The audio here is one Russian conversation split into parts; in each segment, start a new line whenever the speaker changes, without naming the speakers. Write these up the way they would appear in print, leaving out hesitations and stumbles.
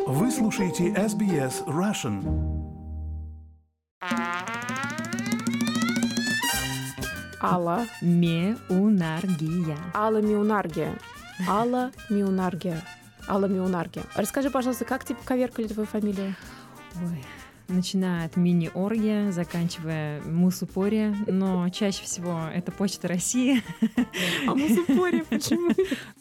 Вы слушаете SBS Russian.
Алла
Меунаргия.
Алла Меунаргия. Алла Меунаргия. Алла Меунаргия. Расскажи, пожалуйста, как тебе коверкали твою фамилию?
Ой, начиная от мини-оргия, заканчивая мусупория, но чаще всего это Почта России.
А мусупория почему?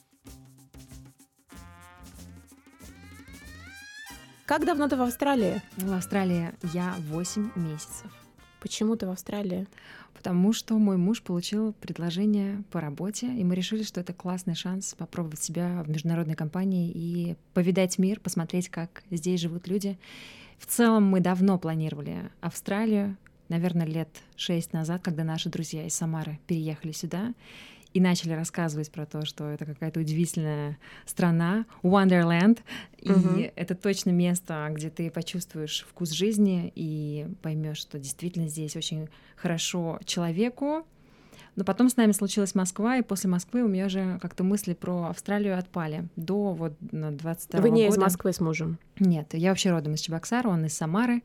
Как давно ты в Австралии?
В Австралии я 8 месяцев.
Почему ты в Австралии?
Потому что мой муж получил предложение по работе, и мы решили, что это классный шанс попробовать себя в международной компании и повидать мир, посмотреть, как здесь живут люди. В целом мы давно планировали Австралию, наверное, лет 6 назад, когда наши друзья из Самары переехали сюда и начали рассказывать про то, что это какая-то удивительная страна, Wonderland, и это точно место, где ты почувствуешь вкус жизни и поймешь, что действительно здесь очень хорошо человеку. Но потом с нами случилась Москва, и после Москвы у меня уже как-то мысли про Австралию отпали. До 22 года.
Вы не из Москвы с мужем?
Нет, я вообще родом из Чебоксара, он из Самары.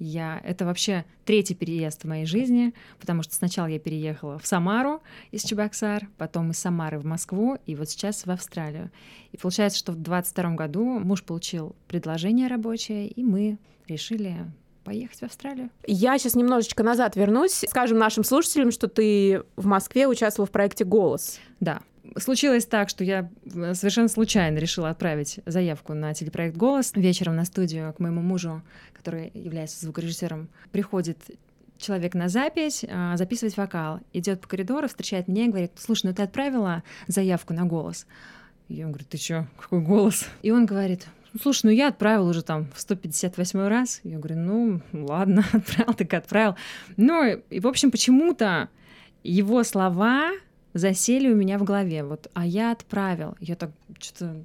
Это вообще 3-й переезд в моей жизни, потому что сначала я переехала в Самару из Чебоксар, потом из Самары в Москву, и вот сейчас в Австралию. И получается, что в 22 году муж получил предложение рабочее, и мы решили поехать в Австралию.
Я сейчас немножечко назад вернусь. Скажем нашим слушателям, что ты в Москве участвовала в проекте «Голос».
Да. Случилось так, что я совершенно случайно решила отправить заявку на телепроект «Голос». Вечером на студию к моему мужу, который является звукорежиссером, приходит человек на запись, записывать вокал. Идет по коридору, встречает меня и говорит: «Слушай, ну ты отправила заявку на «Голос»?» Я ему говорю: «Ты чё? Какой «Голос»?» И он говорит: «Слушай, ну я отправил уже там в 158 раз». Я говорю: «Ну, ладно, отправил, так отправил». Ну, и, в общем, почему-то его слова засели у меня в голове. Вот, а я отправил. Я так что-то,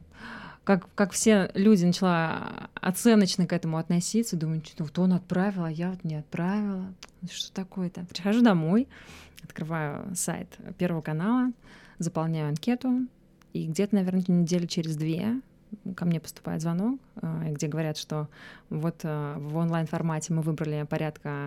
как все люди, начала оценочно к этому относиться. Думаю, что вот он отправил, а я вот не отправила. Что такое-то? Прихожу домой, открываю сайт Первого канала, заполняю анкету, и где-то, наверное, недели через 2 ко мне поступает звонок, где говорят, что вот в онлайн-формате мы выбрали порядка,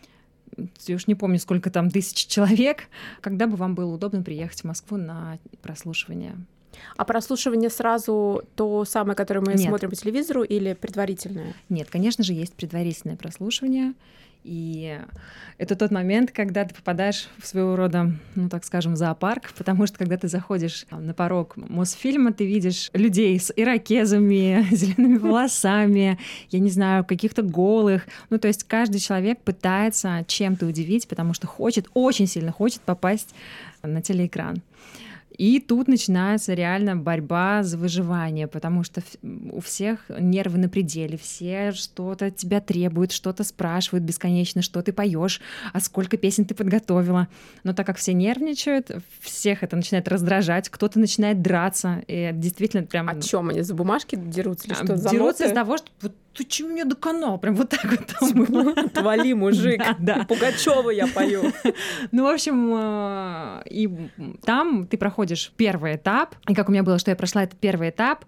я уж не помню, сколько там тысяч человек, когда бы вам было удобно приехать в Москву на прослушивание.
А прослушивание сразу то самое, которое мы
Нет.
смотрим по телевизору, или предварительное?
Нет, конечно же, есть предварительное прослушивание, и это тот момент, когда ты попадаешь в своего рода, ну так скажем, зоопарк, потому что когда ты заходишь на порог Мосфильма, ты видишь людей с ирокезами, зелеными волосами, я не знаю, каких-то голых. Ну то есть каждый человек пытается чем-то удивить, потому что очень сильно хочет попасть на телеэкран. И тут начинается реально борьба за выживание, потому что у всех нервы на пределе, все что-то от тебя требуют, что-то спрашивают бесконечно, что ты поешь, а сколько песен ты подготовила. Но так как все нервничают, всех это начинает раздражать, кто-то начинает драться, и это действительно прям...
О чем они, за бумажки дерутся или что?
Дерутся из-за того, что вот ты чего меня доконал? Прям вот так вот там было.
Отвали, мужик. Да. Пугачёва я пою.
Ну, в общем, и там ты проходишь первый этап. И как у меня было, что я прошла этот первый этап,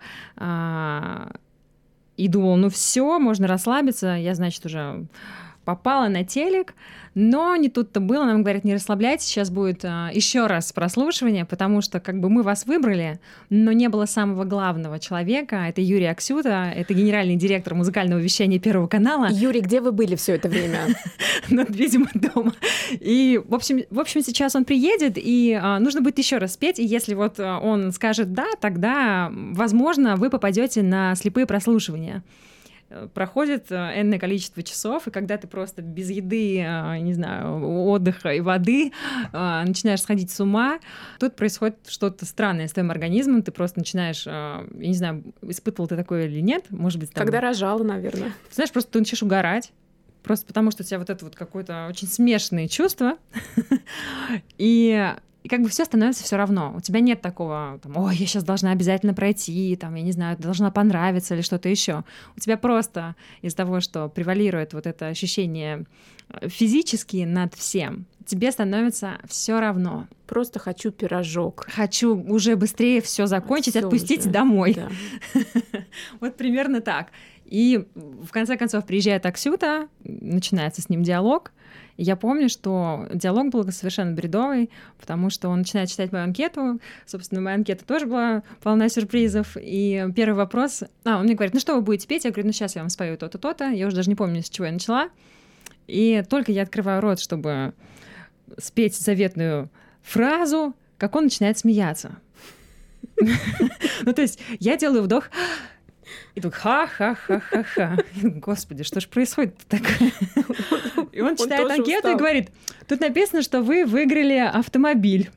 и думала, ну все, можно расслабиться. Я, значит, уже попала на телек, но не тут-то было. Нам говорят: не расслабляйтесь, сейчас будет еще раз прослушивание, потому что как бы мы вас выбрали, но не было самого главного человека. Это Юрий Аксюта, это генеральный директор музыкального вещания Первого канала.
Юрий, где вы были все это время?
Ну, видимо, дома. И, в общем, сейчас он приедет, и нужно будет еще раз спеть, и если вот он скажет «да», тогда, возможно, вы попадете на слепые прослушивания. Проходит энное количество часов, и когда ты просто без еды, не знаю, отдыха и воды начинаешь сходить с ума, тут происходит что-то странное с твоим организмом, ты просто начинаешь, я не знаю, испытывал ты такое или нет, может быть...
Когда рожала, наверное.
Ты знаешь, просто ты начинаешь угорать, просто потому что у тебя вот это вот какое-то очень смешанное чувство, и и как бы все становится все равно. У тебя нет такого, там, ой, я сейчас должна обязательно пройти, там, я не знаю, должна понравиться или что-то еще. У тебя просто из-за того, что превалирует вот это ощущение физически над всем, тебе становится все равно.
Просто хочу пирожок.
Хочу уже быстрее все закончить,
Всё
отпустить
уже.
домой.
Да.
Вот примерно так. И в конце концов приезжает Аксюта, начинается с ним диалог. И я помню, что диалог был совершенно бредовый, потому что он начинает читать мою анкету. Собственно, моя анкета тоже была полна сюрпризов. И первый вопрос... он мне говорит, ну что вы будете петь? Я говорю, ну сейчас я вам спою то-то, то-то. Я уже даже не помню, с чего я начала. И только я открываю рот, чтобы спеть заветную фразу, как он начинает смеяться. Ну, то есть я делаю вдох... И тут ха-ха-ха-ха-ха. Господи, что ж происходит такое? И он читает анкету и говорит, тут написано, что вы выиграли автомобиль.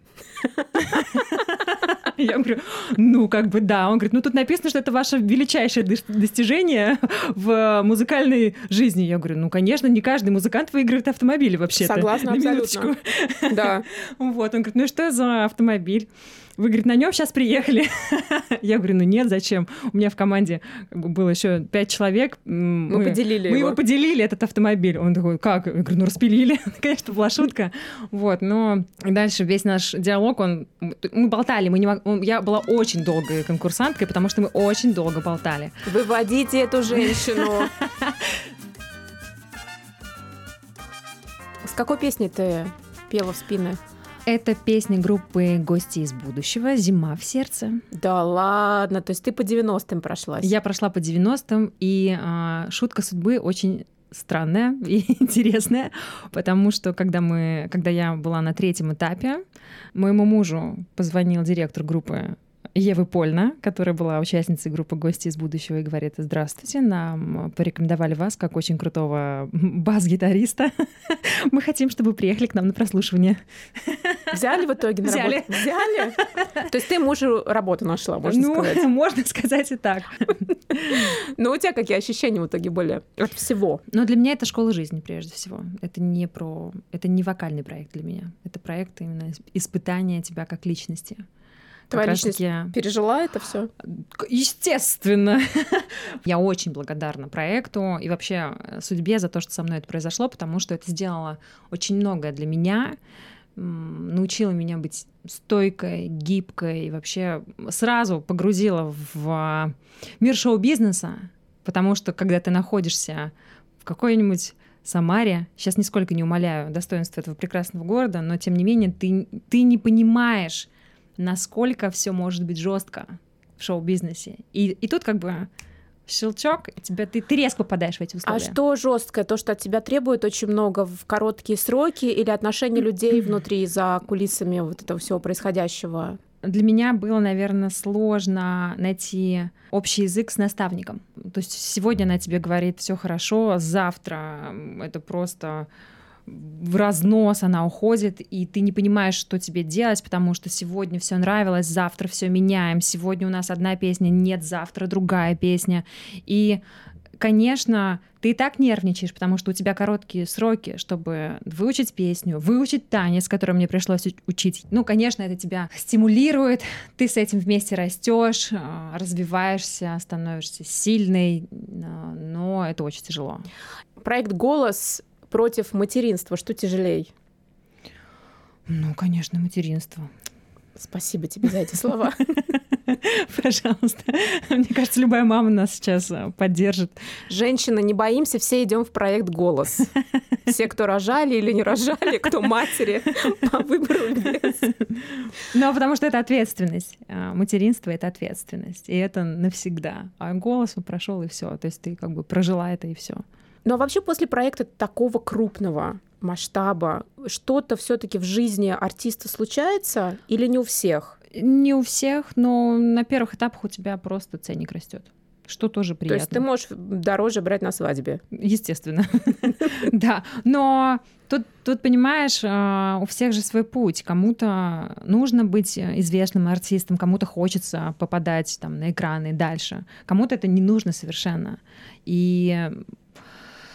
Я говорю, ну, как бы да. Он говорит, ну, тут написано, что это ваше величайшее достижение в музыкальной жизни. Я говорю, ну, конечно, не каждый музыкант выигрывает автомобиль вообще-то.
Согласна, абсолютно. Да.
Вот, он говорит, ну, и что за автомобиль? Вы, говорит, на нем сейчас приехали. Я говорю, ну нет, зачем? У меня в команде было еще 5 человек. Мы его поделили, этот автомобиль. Он такой, как? Я говорю, ну распилили. Конечно, была шутка. Вот, но дальше весь наш диалог, мы болтали. Я была очень долгой конкурсанткой, потому что мы очень долго болтали.
Выводите эту женщину. С какой песней ты пела в спины?
Это песня группы «Гости из будущего» «Зима в сердце».
Да ладно, то есть ты по 90-м прошлась?
Я прошла по 90-м, и шутка судьбы очень странная и интересная, потому что когда я была на 3-м этапе, моему мужу позвонил директор группы Евы Польна, которая была участницей группы «Гости из будущего», и говорит: здравствуйте, нам порекомендовали вас как очень крутого бас-гитариста. Мы хотим, чтобы вы приехали к нам на прослушивание.
Взяли в итоге на работу? Взяли? То есть ты мужу работу нашла, можно сказать?
Ну, можно сказать и так.
Но у тебя какие ощущения в итоге были от всего?
Но для меня это школа жизни, прежде всего. Это не вокальный проект для меня. Это проект именно испытания тебя как личности.
Твоя личность пережила это все?
Естественно. Я очень благодарна проекту и вообще судьбе за то, что со мной это произошло, потому что это сделало очень многое для меня, научила меня быть стойкой, гибкой и вообще сразу погрузила в мир шоу-бизнеса, потому что когда ты находишься в какой-нибудь Самаре, сейчас нисколько не умаляю достоинства этого прекрасного города, но тем не менее ты не понимаешь, насколько все может быть жестко в шоу-бизнесе. И тут как бы щелчок, ты резко попадаешь в эти условия.
А что жесткое? То, что от тебя требует очень много в короткие сроки, или отношения людей внутри, за кулисами вот этого всего происходящего?
Для меня было, наверное, сложно найти общий язык с наставником. То есть сегодня она тебе говорит: все хорошо, завтра это просто в разнос, она уходит, и ты не понимаешь, что тебе делать, потому что сегодня все нравилось, завтра все меняем, сегодня у нас одна песня, нет, завтра другая песня. И, конечно, ты и так нервничаешь, потому что у тебя короткие сроки, чтобы выучить песню, выучить танец, который мне пришлось учить. Ну, конечно, это тебя стимулирует, ты с этим вместе растешь, развиваешься, становишься сильной, но это очень тяжело.
Проект «Голос» против материнства. Что тяжелей?
Ну, конечно, материнство.
Спасибо тебе за эти слова.
Пожалуйста. Мне кажется, любая мама нас сейчас поддержит.
Женщины, не боимся, все идем в проект «Голос». Все, кто рожали или не рожали, кто матери, по выбору без.
Ну, потому что это ответственность. Материнство — это ответственность. И это навсегда. А голос прошел и все. То есть ты как бы прожила это и все.
Ну а вообще после проекта такого крупного масштаба что-то все-таки в жизни артиста случается или не у всех?
Не у всех, но на первых этапах у тебя просто ценник растет, что тоже приятно.
То есть ты можешь дороже брать на свадьбе?
Естественно. Да, но тут, понимаешь, у всех же свой путь. Кому-то нужно быть известным артистом, кому-то хочется попадать там на экраны и дальше. Кому-то это не нужно совершенно. И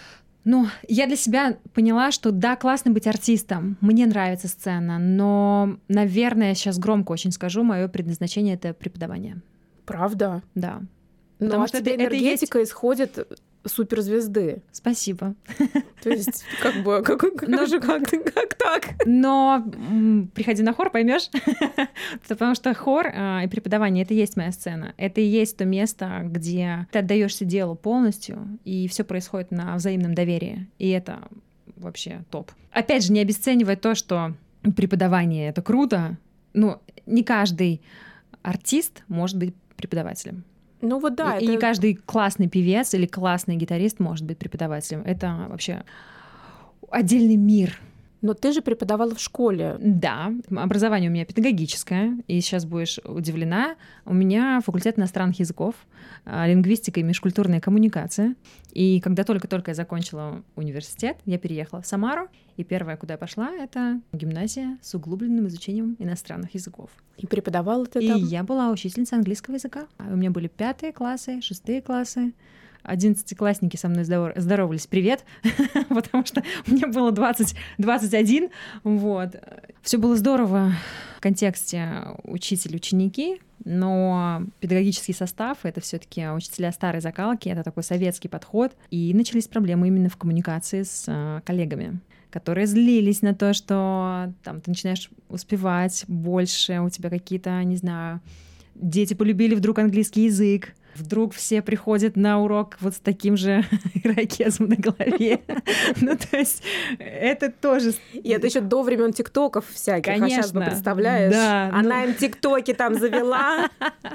Ну, я для себя поняла, что да, классно быть артистом, мне нравится сцена, но, наверное, я сейчас громко очень скажу, мое предназначение — это преподавание.
Правда?
Да.
Ну,
Потому
а
что
тебе энергетика исходит суперзвезды.
Спасибо.
То есть, как бы, как так?
Но приходи на хор, поймешь, потому что хор и преподавание — это и есть моя сцена. Это и есть то место, где ты отдаешься делу полностью, и все происходит на взаимном доверии. И это вообще топ. Опять же, не обесценивая то, что преподавание — это круто. Ну, не каждый артист может быть преподавателем.
Ну вот да.
И не каждый классный певец или классный гитарист может быть преподавателем. Это вообще отдельный мир.
Но ты же преподавала в школе.
Да, образование у меня педагогическое, и сейчас будешь удивлена. У меня факультет иностранных языков, лингвистика и межкультурная коммуникация. И когда только-только я закончила университет, я переехала в Самару, и первое, куда я пошла, это гимназия с углубленным изучением иностранных языков.
И преподавала ты
и
там?
И я была учительницей английского языка. У меня были 5 классы, 6 классы. 11-классники со мной здоровались. Привет, потому что мне было 20-21. Вот. Все было здорово в контексте учитель-ученики, но педагогический состав — это все-таки учителя старой закалки, это такой советский подход. И начались проблемы именно в коммуникации с коллегами, которые злились на то, что там, ты начинаешь успевать больше, у тебя какие-то, не знаю, дети полюбили вдруг английский язык, вдруг все приходят на урок вот с таким же ирокезом на голове. Ну, то есть это тоже...
И это еще до времен тиктоков всяких.
Конечно.
А сейчас бы представляешь,
да,
она им тиктоки там завела.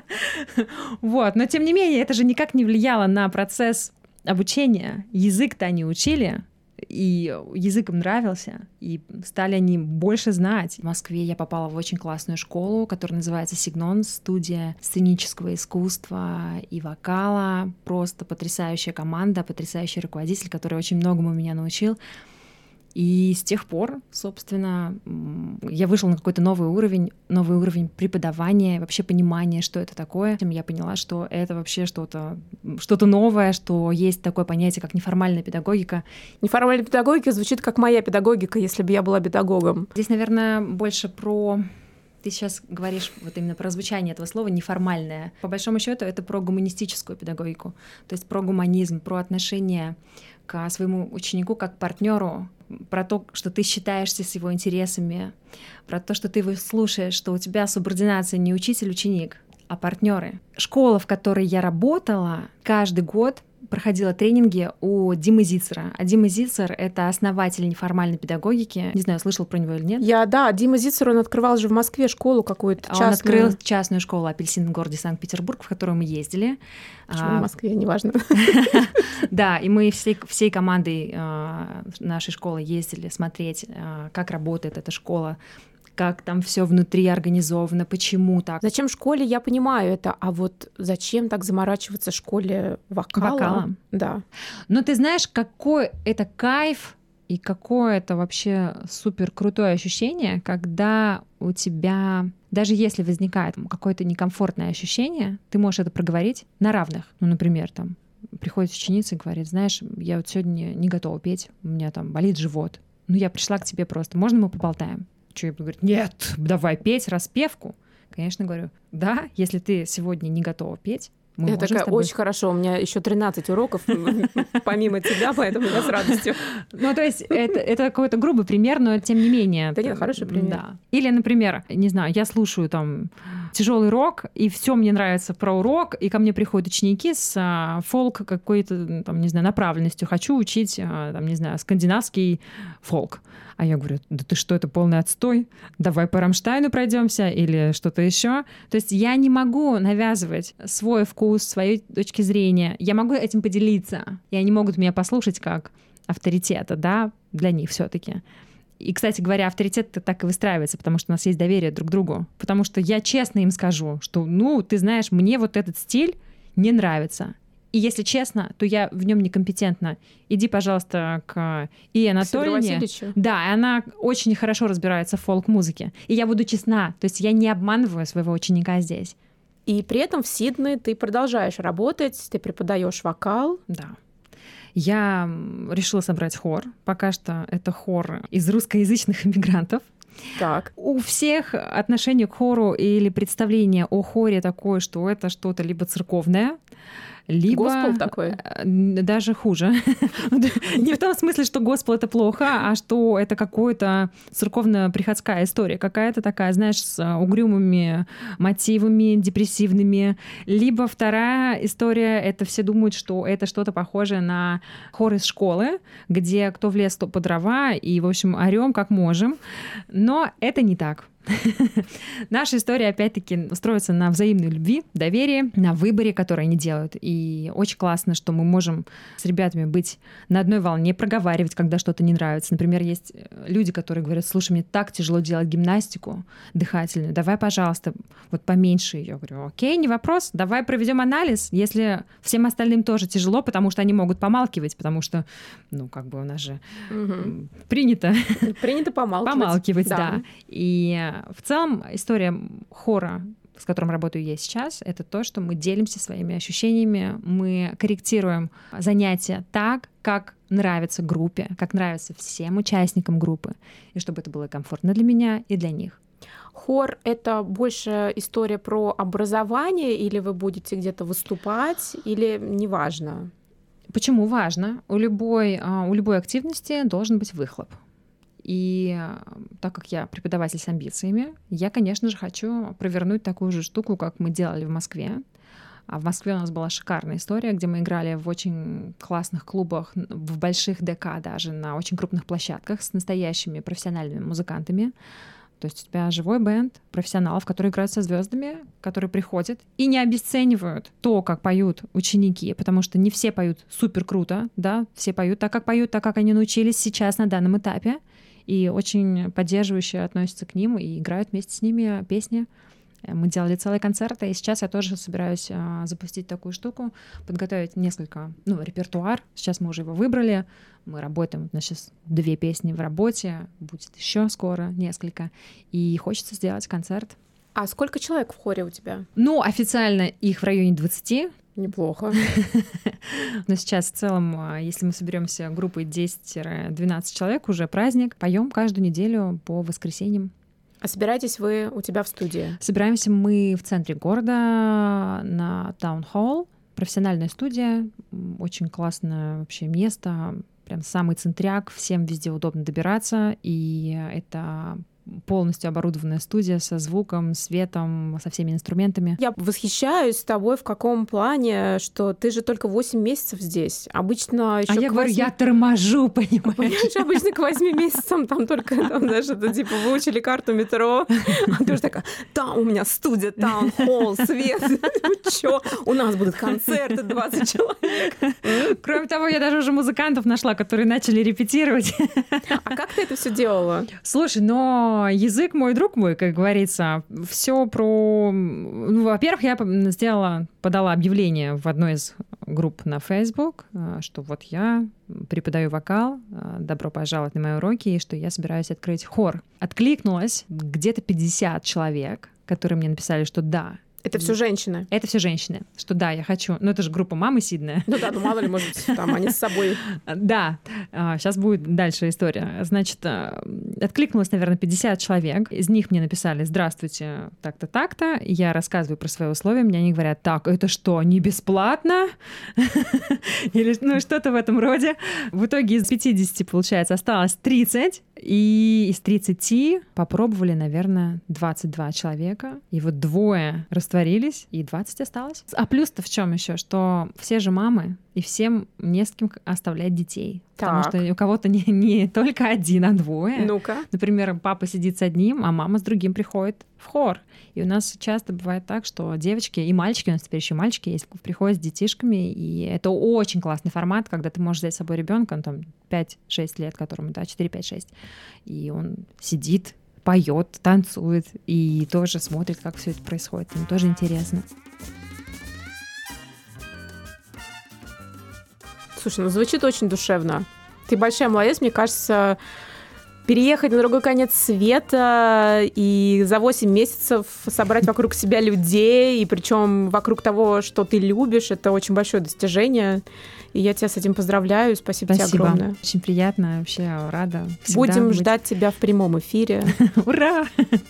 Вот, но тем не менее, это же никак не влияло на процесс обучения. Язык-то они учили, и язык им нравился, и стали они больше знать. В Москве я попала в очень классную школу, которая называется «Сигнон», студия сценического искусства и вокала. Просто потрясающая команда, потрясающий руководитель, который очень многому меня научил. И с тех пор, собственно, я вышла на какой-то новый уровень преподавания, вообще понимания, что это такое. Я поняла, что это вообще что-то новое, что есть такое понятие, как неформальная педагогика.
Неформальная педагогика звучит как моя педагогика, если бы я была педагогом.
Здесь, наверное, больше про... Ты сейчас говоришь вот именно про звучание этого слова «неформальное». По большому счету это про гуманистическую педагогику, то есть про гуманизм, про отношение к своему ученику как партнеру, про то, что ты считаешься с его интересами, про то, что ты его слушаешь, что у тебя субординация не учитель-ученик, а партнеры. Школа, в которой я работала, каждый год проходила тренинги у Димы Зицера. А Дима Зицер — это основатель неформальной педагогики. Не знаю, слышал про него или нет.
Дима Зицер, он открывал же в Москве школу какую-то частную.
Он открыл частную школу «Апельсин» в городе Санкт-Петербург, в которую мы ездили.
Почему в Москве, неважно.
Да, и мы всей командой нашей школы ездили смотреть, как работает эта школа, как там все внутри организовано, почему так.
Зачем в школе, я понимаю это, а вот зачем так заморачиваться в школе вокала? Да.
Но ты знаешь, какой это кайф и какое это вообще супер крутое ощущение, когда у тебя, даже если возникает какое-то некомфортное ощущение, ты можешь это проговорить на равных. Ну, например, там приходит ученица и говорит: знаешь, я вот сегодня не готова петь, у меня там болит живот. Ну, я пришла к тебе просто, можно мы поболтаем? Что я буду говорить: нет, давай петь распевку. Конечно, говорю: да, если ты сегодня не готова петь, мы
я такая: очень хорошо, у меня еще 13 уроков помимо тебя, поэтому я с радостью.
Ну, то есть это какой-то грубый пример, но тем не менее.
Да нет, хороший пример.
Да. Или, например, не знаю, я слушаю там тяжелый рок, и все мне нравится про урок, и ко мне приходят ученики с фолк какой-то, там, не знаю, направленностью. Хочу учить, там, не знаю, скандинавский фолк. А я говорю: да ты что, это полный отстой? Давай по Рамштайну пройдемся или что-то еще. То есть я не могу навязывать свой вкус, своей точки зрения. Я могу этим поделиться. И они могут меня послушать как авторитета, да, для них все-таки. И, кстати говоря, авторитет так и выстраивается, потому что у нас есть доверие друг к другу. Потому что я честно им скажу, что, ну, ты знаешь, мне вот этот стиль не нравится. И если честно, то я в нем некомпетентна. Иди, пожалуйста, к Ии Анатольевне. Да, она очень хорошо разбирается в фолк-музыке. И я буду честна. То есть я не обманываю своего ученика здесь.
И при этом в Сиднее ты продолжаешь работать, ты преподаешь вокал.
Да. Я решила собрать хор. Пока что это хор из русскоязычных иммигрантов.
Так.
У всех отношение к хору или представление о хоре такое, что это что-то либо церковное, либо
Госпел такой?
Даже хуже. Не в том смысле, что госпел — это плохо, а что это какая-то церковно-приходская история, какая-то такая, знаешь, с угрюмыми мотивами, депрессивными. Либо вторая история — это все думают, что это что-то похожее на хор из школы, где кто в лес, то по дрова, и, в общем, орём как можем. Но это не так. Наша история, опять-таки, строится на взаимной любви, доверии, на выборе, который они делают. И очень классно, что мы можем с ребятами быть на одной волне, проговаривать, когда что-то не нравится. Например, есть люди, которые говорят: слушай, мне так тяжело делать гимнастику дыхательную, давай, пожалуйста, вот поменьше ее. Я говорю: окей, не вопрос, давай проведем анализ. Если всем остальным тоже тяжело, потому что они могут помалкивать, потому что, ну, как бы у нас же принято помалкивать, да. И в целом история хора, с которым работаю я сейчас, это то, что мы делимся своими ощущениями, мы корректируем занятия так, как нравится группе, как нравится всем участникам группы, и чтобы это было комфортно для меня и для них.
Хор — это больше история про образование, или вы будете где-то выступать, или неважно?
Почему важно? У любой активности должен быть выхлоп. И так как я преподаватель с амбициями, я, конечно же, хочу провернуть такую же штуку, как мы делали в Москве. А в Москве у нас была шикарная история, где мы играли в очень классных клубах, в больших ДК даже, на очень крупных площадках с настоящими профессиональными музыкантами. То есть у тебя живой бэнд профессионалов, которые играют со звездами, которые приходят и не обесценивают то, как поют ученики, потому что не все поют супер круто, да, все поют, так как они научились сейчас на данном этапе, и очень поддерживающе относятся к ним и играют вместе с ними песни. Мы делали целые концерты, и сейчас я тоже собираюсь запустить такую штуку, подготовить несколько, репертуар. Сейчас мы уже его выбрали, мы работаем, у нас сейчас 2 песни в работе, будет еще скоро несколько, и хочется сделать концерт.
А сколько человек в хоре у тебя?
Официально их в районе 20.
Неплохо.
Но сейчас в целом, если мы соберемся группой 10-12 человек, уже праздник. Поем каждую неделю по воскресеньям.
А собираетесь вы у тебя в студии?
Собираемся мы в центре города на Таун-холл. Профессиональная студия, очень классное вообще место, прям самый центряк, всем везде удобно добираться, и это полностью оборудованная студия со звуком, светом, со всеми инструментами.
Я восхищаюсь тобой в каком плане, что ты же только 8 месяцев здесь. Обычно еще
я говорю, я торможу, понимаешь?
Обычно к 8 месяцам там только, знаешь, это типа выучили карту метро, а ты уже такая: там у меня студия, таун-холл, свет. Чё? У нас будут концерты, 20 человек.
Кроме того, я даже уже музыкантов нашла, которые начали репетировать.
А как ты это все делала?
Слушай, язык мой, друг мой, как говорится, все про... во-первых, я подала объявление в одной из групп на Facebook, что вот я преподаю вокал, добро пожаловать на мои уроки, и что я собираюсь открыть хор. Откликнулось где-то 50 человек, которые мне написали, что да.
Это все женщины?
Это все женщины. Что да, я хочу... это же группа «Мамы Сиднея».
Мало ли, может быть, там они с собой...
Да, сейчас будет дальше история. Значит, откликнулось, наверное, 50 человек. Из них мне написали: здравствуйте, так-то, так-то. Я рассказываю про свои условия. Мне они говорят: так, это что, не бесплатно? Или что-то в этом роде. В итоге из 50, получается, осталось 30. И из 30 попробовали, наверное, 22 человека. И вот 2 растворились, и 20 осталось. А плюс-то в чем еще? Что все же мамы, и всем не с кем оставлять детей. Потому что у кого-то не только 1, а 2.
Ну-ка.
Например, папа сидит с одним, а мама с другим приходит в хор. И у нас часто бывает так, что девочки и мальчики, у нас теперь еще мальчики есть, приходят с детишками, и это очень классный формат, когда ты можешь взять с собой ребенка, он там 5-6 лет, которому, 4-5-6, и он сидит, поет, танцует и тоже смотрит, как все это происходит. Ему тоже интересно.
Слушай, звучит очень душевно. Ты большая молодец, мне кажется, переехать на другой конец света и за 8 месяцев собрать вокруг себя людей, и причем вокруг того, что ты любишь, это очень большое достижение. И я тебя с этим поздравляю. Спасибо тебе огромное.
Очень приятно, вообще рада.
Будем ждать тебя в прямом эфире.
Ура!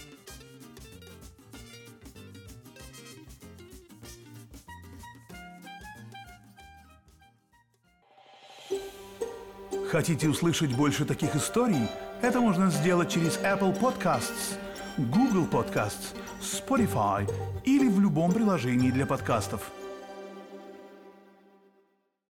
Хотите услышать больше таких историй? Это можно сделать через Apple Podcasts, Google Podcasts, Spotify или в любом приложении для подкастов.